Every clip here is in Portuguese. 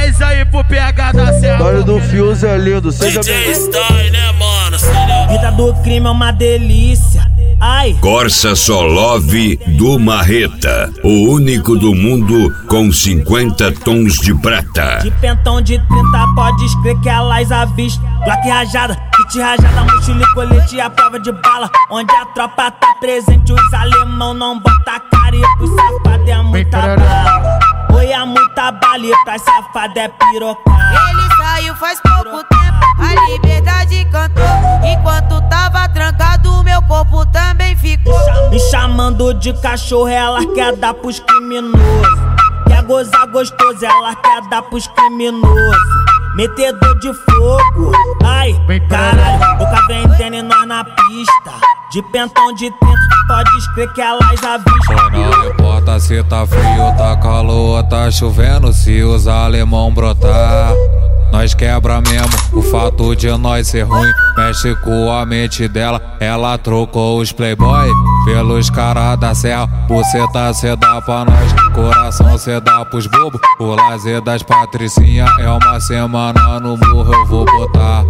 10 aí pro PH da Serra. Baile do Fios é lindo, seja bem-vindo. Né, mano? Vida do crime é uma delícia. Ai. Corsa Solov do Marreta, o único do mundo com 50 tons de prata. De pentão de 30, pode escrever que elas avistam. Black rajada, kit rajada, mochila e colete à prova de bala. Onde a tropa tá presente, os alemão não bota careta. Os safado é muita bala. Oi, é muita baleta, as safado é pirocada. Ele saiu faz pouco tempo, a liberdade cantou. Enquanto tava trancado, meu corpo também ficou. Me chamando de cachorro, ela quer dar pros criminosos. Quer gozar gostoso, ela quer dar pros criminosos. Metedor de fogo, ai, caralho, boca vendendo e nós na pista. De pentão de 30, pode escrever que elas avistam. Não importa se tá frio, tá calor, tá chovendo, se os alemão brotar, nós quebra mesmo. O fato de nós ser ruim mexe com a mente dela. Ela trocou os playboy pelos caras da serra. Buceta cê dá pra nós, coração cê dá pros bobos. O lazer das patricinha é uma semana no morro. Eu vou botar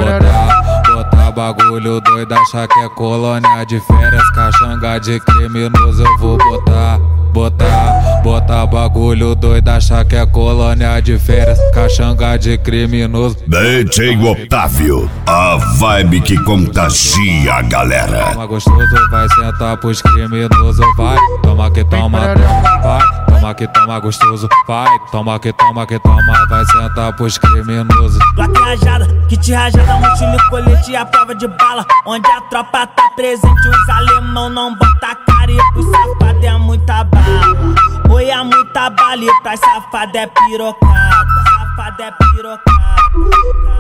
bagulho doido, achar que é colônia de férias. Caxanga de criminoso eu vou botar bagulho doido, achar que é colônia de férias. Caxanga de criminoso. DJ Otávio, a vibe que contagia a galera. Toma gostoso, vai sentar pros criminosos. Vai, toma que toma, vai. Toma que toma gostoso, vai. Toma que toma, vai sentar pros criminosos. Black rajada, kit rajada, mochila e colete à prova de bala. Onde a tropa tá presente, os alemão não bota careta. Os safado é muita bala. Oi, é muita baleta, safado é pirocada. Safado é pirocada.